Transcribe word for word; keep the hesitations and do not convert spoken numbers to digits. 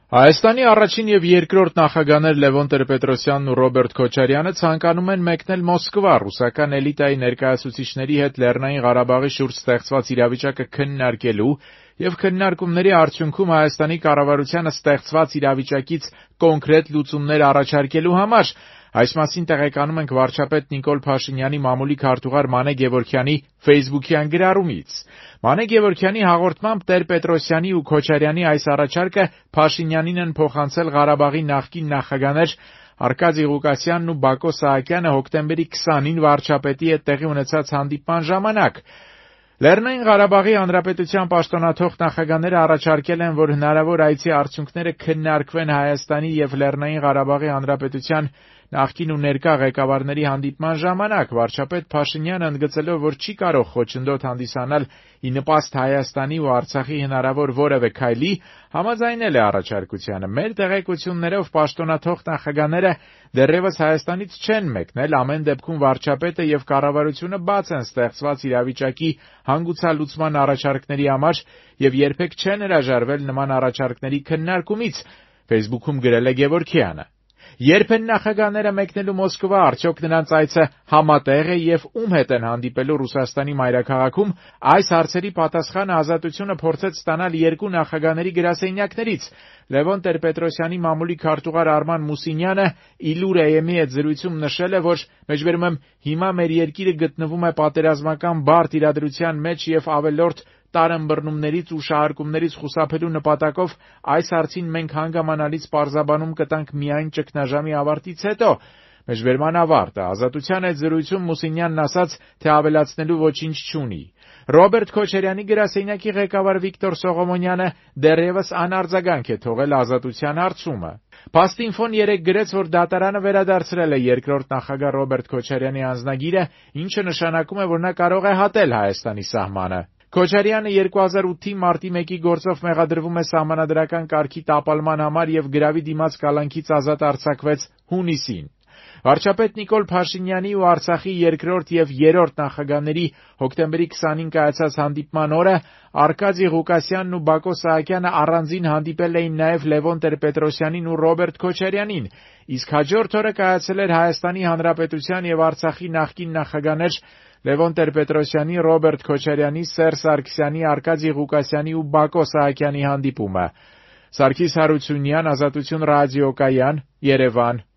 Հայաստանի առաջին և երկրորդ նախագահներ Լևոն Տեր-Պետրոսյանն ու Ռոբերտ Քոչարյանը ցանկանում են մեկնել Մոսկվա ռուսական էլիտայի ներկայացուցիչների հետ Լեռնային Ղարաբաղի շուրջ ստեղծված իրավիճակը քննարկելու և քննարկումների արդյունքում Հայաստանի կառավարությանը ստեղծված իրավիճակից կոնկրետ լուծումներ առաջարկելու համար։ Այս մասին տեղեկանում ենք վարչապետ Նիկոլ Փաշինյանի մամուլի քարտուղար Մանե Գևորգյանի ֆեյսբուքյան գրառումից։ Մանե Գևորգյանի հաղորդմամբ Տեր-Պետրոսյանի ու Քոչարյանի այս առաջարկը Փաշինյանին են փոխանցել Ղարաբաղի նախկին նախագահներ Արկադի Ղուկասյանն ու Բակո Սահակյանը հոկտեմբերի քսանին վարչապետի հետ տեղի ունեցած հանդիպման ժամանակ։ Լեռնային Ղարաբաղի Հանրապետության պաշտոնաթող նախագահները առաջարկել են, որ հնարավոր այցի արդյունքները քննարկվեն Հայաստանի և Լեռնային Ղարաբաղի Հանրապետության նախկին ու ներկա ղեկավարների հանդիպման ժամանակ։ Վարչապետ Փաշինյանը ընդգծելով, որ չի կարող խոչընդոտ հանդիսանալ ի նպաստ Հայաստանի ու Արցախի հնարավոր որևէ քայլի, համաձայնել է առաջարկությանը։ Մեր տեղեկություններով պաշտոնաթող նախագահները դեռևս Հայաստանից չեն մեկնել, ամեն դեպքում վարչապետը և կառավարությունը բաց են ստեղծված իրավիճակի հանգուցալուծման առաջարկների համար և երբեք չեն հրաժարվել նման առաջարկների քննարկումից, ֆեյսբուքում գրել է Գևորգյանը։ Երբ են նախագահները մեկնելու Մոսկվա, արդյոք նրանց այցը համատեղ է և ում հետ են հանդիպելու Ռուսաստանի մայրաքաղաքում, այս հարցերի պատասխանը Ազատությունը փորձեց ստանալ երկու նախագահների գրասենյակներից։ Լևոն Տեր-Պետրոսյանի մամուլի քարտուղար Արման Մուսինյանը Իլուր Է Էմ-ի հետ զրույցում նշել է, որ մեջբերում եմ հիմա մեր երկիրը գտնվում է պատերազմական բարդ իրադրության մեջ և ավելորդ տարըմբռնումներից ու շահարկումներից խուսափելու նպատակով այս հարցին մենք հանգամանալից պարզաբանում կտանք միայն ճգնաժամի ավարտից հետո։ Մեջբերման ավարտը։ Ազատության հետ զրույցում Մուսինյանն ասաց, թե ավելացնելու ոչինչ չունի։ Ռոբերտ Քոչարյանի գրասենյակի ղեկավար Վիկտոր Սողոմոնյանը դեռևս անարձագանք է թողել Ազատության հարցումը։ Փաստինֆոն երեկ գրեց, որ դատարանը վերադարձրել է երկրորդ նախագահ Ռոբերտ Քոչարյանի անձնագիրը, ինչը նշանակում է, որ նա կարող է հատել Հայաստանի սահմանը։ Քոչարյանը երկու հազար ութի մարտի մեկի գործով մեղադրվում է սահմանադրական կարգի տապալման համար և գրավի դիմաց կալանքից ազատ արձակվեց հունիսին։ Վարչապետ Նիկոլ Փաշինյանի ու Արցախի երկրորդ և երրորդ նախագահների հոկտեմբերի քսանին կայացած հանդիպման օրը Արկադի Ղուկասյանն ու Բակո Սահակյանը առանձին հանդիպել էին նաև Լևոն Տեր-Պետրոսյանին ու Ռոբերտ Քոչարյանին, իսկ հաջորդ օրը կայացել էր Հայաստանի Հանրապետության և Արցախի նախկին նախագահներ Լևոն Տեր-Պետրոսյանի, Ռոբերտ Քոչարյանի, Սերժ Սարգսյանի, Արկադի Ղուկասյանի ու Բակո Սահակյանի հանդիպումը։ Սարգիս Հարությունյան, Ազատություն ռադիոկայան, Երևան։